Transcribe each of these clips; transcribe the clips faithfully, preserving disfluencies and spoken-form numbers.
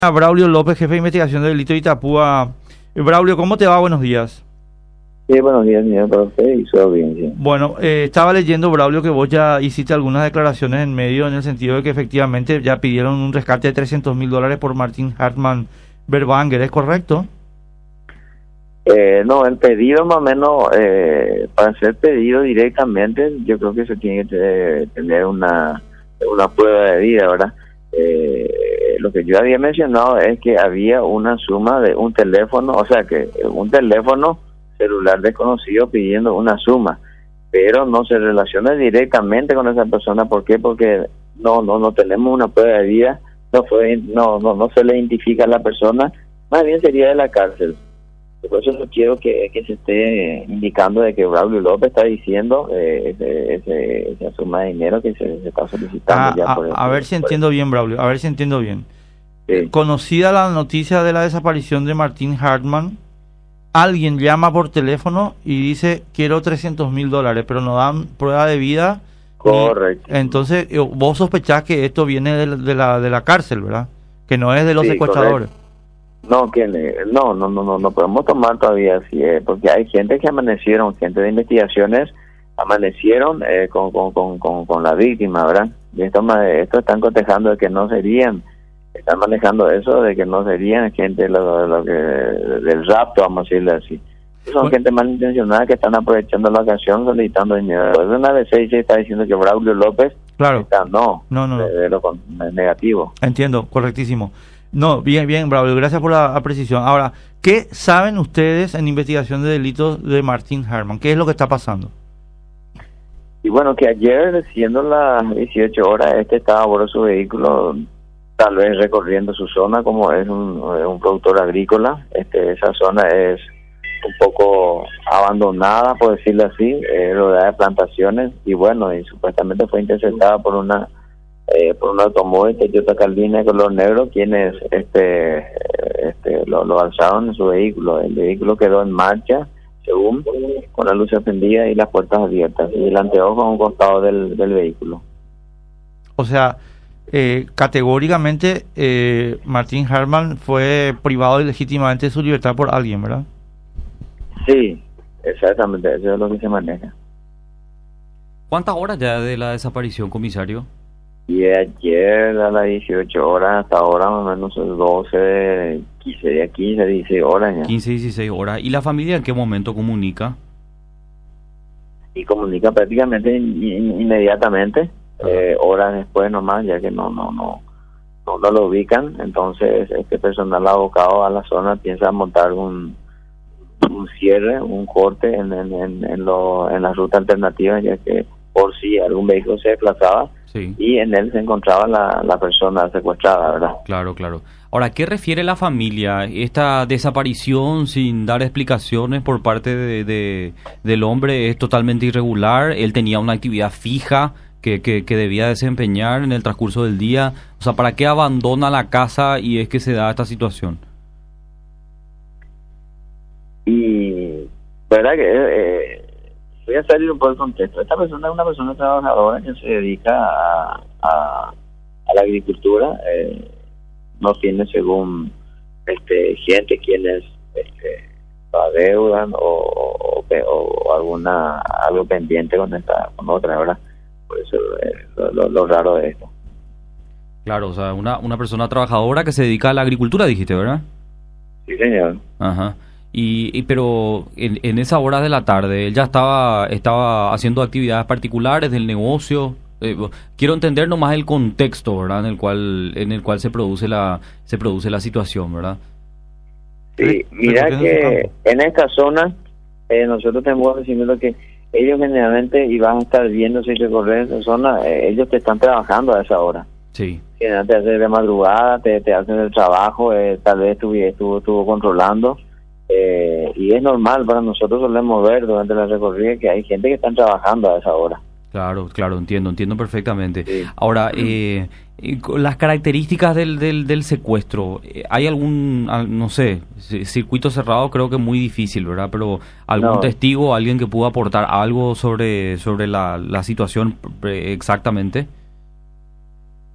A Braulio López, jefe de investigación del delito de Itapúa. Eh, Braulio, ¿cómo te va? Buenos días. Sí, buenos días, señor, para usted y su audiencia. Bueno, eh, estaba leyendo, Braulio, que vos ya hiciste algunas declaraciones en medio en el sentido de que efectivamente ya pidieron un rescate de trescientos mil dólares por Martín Hartman Berbanger, ¿es correcto? Eh, no, el pedido más o menos, eh, para ser pedido directamente, yo creo que se tiene que eh, tener una, una prueba de vida, ¿verdad? Eh, lo que yo había mencionado es que había una suma de un teléfono, o sea que un teléfono celular desconocido pidiendo una suma, pero no se relaciona directamente con esa persona. ¿Por qué? Porque no no no tenemos una prueba de vida, no fue no no no se le identifica a la persona, más bien sería de la cárcel. Por eso yo quiero que, que se esté indicando de que Braulio López está diciendo eh, ese, ese, esa suma de dinero que se, se está solicitando. Ah, ya a, por el, a ver si por entiendo bien, Braulio, a ver si entiendo bien. Sí. Conocida la noticia de la desaparición de Martín Hartman, alguien llama por teléfono y dice quiero trescientos mil dólares, pero no dan prueba de vida. Correcto. Y, entonces, vos sospechás que esto viene de, de la de la cárcel, ¿verdad? Que no es de los Sí, secuestradores. Correcto. No, que no, no, no, no, no podemos tomar todavía así, eh, porque hay gente que amanecieron, gente de investigaciones, amanecieron eh, con, con, con, con, con la víctima, ¿verdad? Y esto, esto están cotejando de que no serían, están manejando eso de que no serían gente lo, lo que, del rapto, vamos a decirle así. Son bueno. gente malintencionada que están aprovechando la ocasión solicitando dinero. Pues una vez se está diciendo que Braulio López claro. está, no, no, no, no. De, de lo negativo. Entiendo, correctísimo. No, bien, bien, Braulio, gracias por la precisión. Ahora, ¿qué saben ustedes en investigación de delitos de Martín Hartman? ¿Qué es lo que está pasando? Y bueno, que ayer, siendo las dieciocho horas, este estaba a bordo de su vehículo, tal vez recorriendo su zona, como es un, un productor agrícola. Este, esa zona es un poco abandonada, por decirlo así, eh, rodeada de plantaciones, y bueno, y supuestamente fue interceptada por una Eh, por un automóvil Toyota Caldina de color negro, quienes este este lo, lo alzaron en su vehículo. El vehículo quedó en marcha, según, con la luz encendida y las puertas abiertas, y el anteojo a un costado del, del vehículo. O sea, eh, categóricamente eh, Martín Hartman fue privado ilegítimamente de su libertad por alguien, ¿verdad? Sí, exactamente, eso es lo que se maneja. ¿Cuántas horas ya de la desaparición, comisario? Y ayer a las dieciocho horas hasta ahora más o menos doce, quince, quince, dieciséis horas ya. quince, dieciséis horas. ¿Y la familia en qué momento comunica? Y comunica prácticamente in, in, inmediatamente, eh, horas después nomás, ya que no no no no, no lo ubican. Entonces este personal abocado a la zona piensa montar un, un cierre, un corte en, en, en, en, lo, en la ruta alternativa, ya que por si algún vehículo se desplazaba. Sí. Y en él se encontraba la, la persona secuestrada, ¿verdad? Claro, claro. Ahora, ¿qué refiere la familia? ¿Esta desaparición sin dar explicaciones por parte de, de del hombre es totalmente irregular? ¿Él tenía una actividad fija que, que, que debía desempeñar en el transcurso del día? O sea, ¿para qué abandona la casa y es que se da esta situación? Y, ¿verdad que... Eh, voy a salir un poco del contexto. Esta persona es una persona trabajadora que se dedica a, a, a la agricultura, eh, no tiene, según este gente quienes este, lo adeudan o, o, o alguna algo pendiente con esta con otra, ¿verdad? Por eso es lo, lo, lo raro de esto. Claro, o sea, una, una persona trabajadora que se dedica a la agricultura, dijiste, ¿verdad? Sí, señor. Ajá. Y, y pero en, en esa hora de la tarde él ya estaba estaba haciendo actividades particulares del negocio. Eh, quiero entender nomás el contexto, ¿verdad? En el cual en el cual se produce la se produce la situación, ¿verdad? Sí, mira que en esta zona eh, nosotros tenemos conocimiento que ellos generalmente, y van a estar viendo si recorrer esa zona, eh, ellos te están trabajando a esa hora. Sí. Generalmente te hacen de madrugada, te, te hacen el trabajo, eh, tal vez estuvo estuvo, estuvo controlando. Eh, y es normal, para nosotros solemos ver durante la recorrida que hay gente que están trabajando a esa hora. Claro, claro, entiendo, entiendo perfectamente. Sí. Ahora, eh, las características del, del, del secuestro, ¿hay algún, no sé, circuito cerrado? Creo que es muy difícil, ¿verdad? Pero algún No. testigo, alguien que pueda aportar algo sobre sobre la, la situación exactamente.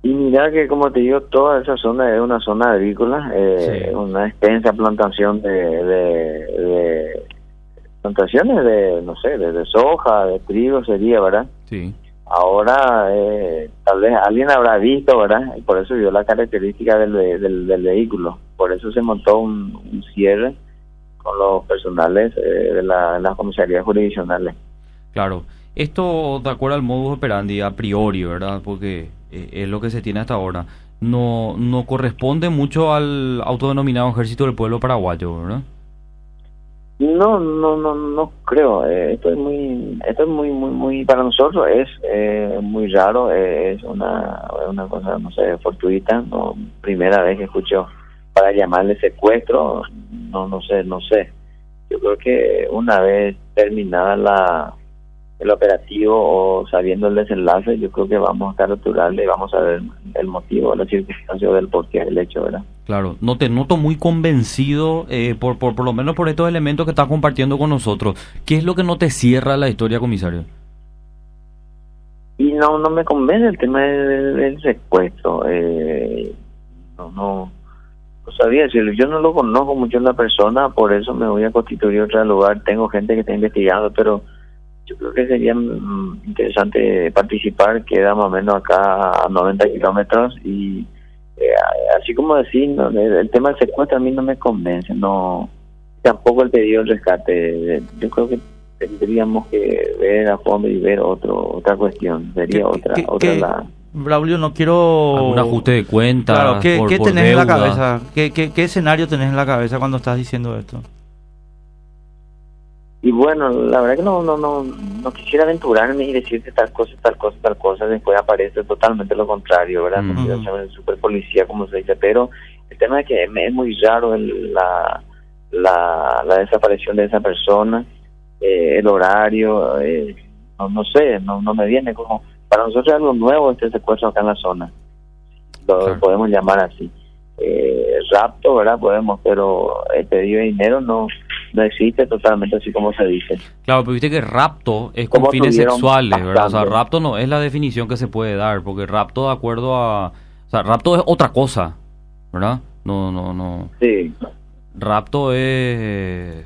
Y mira que, como te digo, toda esa zona es una zona agrícola, eh, Sí. una extensa plantación de, de, de plantaciones de, no sé, de, de soja, de trigo sería, ¿verdad? Sí. Ahora, eh, tal vez alguien habrá visto, ¿verdad? Y por eso vio la característica del, ve- del, del vehículo. Por eso se montó un, un cierre con los personales eh, de la, de las comisarías jurisdiccionales. Claro. Esto, de acuerdo al modus operandi, a priori, ¿verdad? Porque eh, es lo que se tiene hasta ahora. No, no corresponde mucho al autodenominado Ejército del Pueblo Paraguayo, ¿verdad? No, no, no, no creo. Eh, esto es muy, esto es muy, muy, muy para nosotros es eh, muy raro. Eh, es una, una cosa, no sé, fortuita. No, primera vez que escucho para llamarle secuestro. No, no sé, no sé. Yo creo que una vez terminada la el operativo o sabiendo el desenlace, yo creo que vamos a capturarle y vamos a ver el motivo, la circunstancia del porqué del hecho, ¿verdad? Claro, no te noto muy convencido, eh, por, por, por lo menos por estos elementos que estás compartiendo con nosotros. ¿Qué es lo que no te cierra la historia, comisario? Y no no me convence el tema del, del secuestro. Eh, no, no, no sabía decirlo. Yo no lo conozco mucho en la persona, por eso me voy a constituir otro lugar. Tengo gente que está investigando, pero yo creo que sería mm, interesante participar. Queda más o menos acá a noventa kilómetros y eh, así como decir, no, el, el tema del secuestro a mí no me convence, no, tampoco el pedido de rescate. Yo creo que tendríamos que ver a fondo y ver otro otra cuestión, sería ¿Qué- otra qué- otra qué- la Braulio, no quiero... ¿Algún ajuste de cuentas? Claro, ¿qué, por, qué por tenés en la deuda? cabeza? ¿Qué, qué, ¿Qué escenario tenés en la cabeza cuando estás diciendo esto? Y bueno, la verdad que no no no no quisiera aventurarme y decirte tal cosa, tal cosa, tal cosa, después aparece totalmente lo contrario, ¿verdad? No Ujú. quiero ser el super policía, como se dice, pero el tema es que es muy raro el, la, la la desaparición de esa persona, eh, el horario, eh, no, no sé, no no me viene como... Para nosotros es algo nuevo este secuestro acá en la zona, lo Claro. podemos llamar así. Eh, rapto, ¿verdad? Podemos, pero el pedido de dinero no no existe totalmente así como se dice. Claro, pero viste que rapto es con Como fines tuvieron sexuales, ¿verdad? O sea, bastante. rapto no es la definición que se puede dar, porque rapto de acuerdo a... O sea, rapto es otra cosa, ¿verdad? No, no, no. Sí, Rapto es...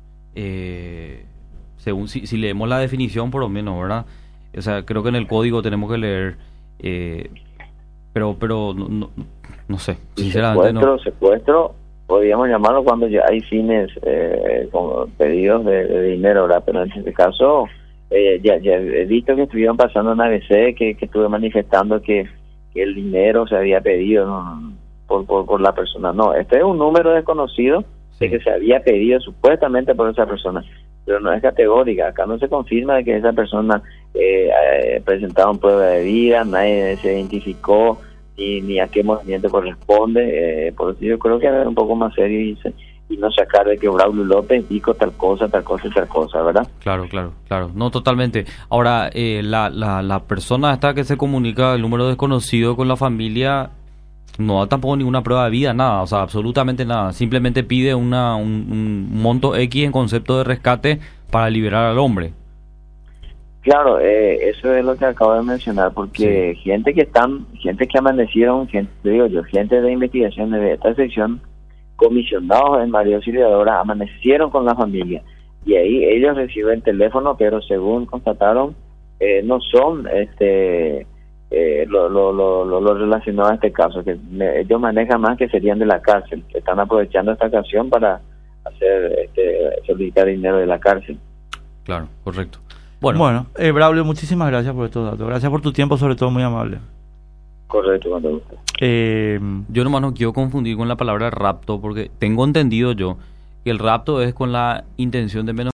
Eh, según si, si leemos la definición, por lo menos, ¿verdad? O sea, creo que en el código tenemos que leer... Eh, pero, pero, no, no, no sé, sinceramente secuestro, no. secuestro, podríamos llamarlo cuando ya hay fines eh, como pedidos de, de dinero, ¿verdad? Pero en este caso, eh, ya, ya he visto que estuvieron pasando en A B C, que, que estuve manifestando que, que el dinero se había pedido, ¿no? por, por, por la persona. No, este es un número desconocido de Sí. que se había pedido supuestamente por esa persona, pero no es categórica. Acá no se confirma de que esa persona eh, eh, presentaba un prueba de vida, nadie se identificó ni, ni a qué movimiento corresponde. Eh, por eso yo creo que era un poco más serio y, se- y no sacar de que Braulio López dijo tal cosa, tal cosa y tal cosa, ¿verdad? Claro, claro, claro. No, totalmente. Ahora, eh, la, la, la persona esta que se comunica, el número desconocido con la familia, no da tampoco ninguna prueba de vida, nada, o sea, absolutamente nada. Simplemente pide una, un, un monto X en concepto de rescate para liberar al hombre. Claro, eh, eso es lo que acabo de mencionar, porque gente que están, gente que amanecieron, gente, digo yo, gente de investigación de esta sección, comisionados en María Auxiliadora, amanecieron con la familia y ahí ellos reciben teléfono, pero según constataron, eh, no son este eh, lo, lo, lo, lo, lo relacionado a este caso, que me- ellos manejan más que serían de la cárcel, que están aprovechando esta ocasión para hacer este, solicitar dinero de la cárcel. Claro, correcto. Bueno, Bueno, eh, Braulio, muchísimas gracias por estos datos. Gracias por tu tiempo, sobre todo muy amable. Correcto, cuando guste. Eh, yo nomás no quiero confundir con la palabra rapto, porque tengo entendido yo que el rapto es con la intención de menos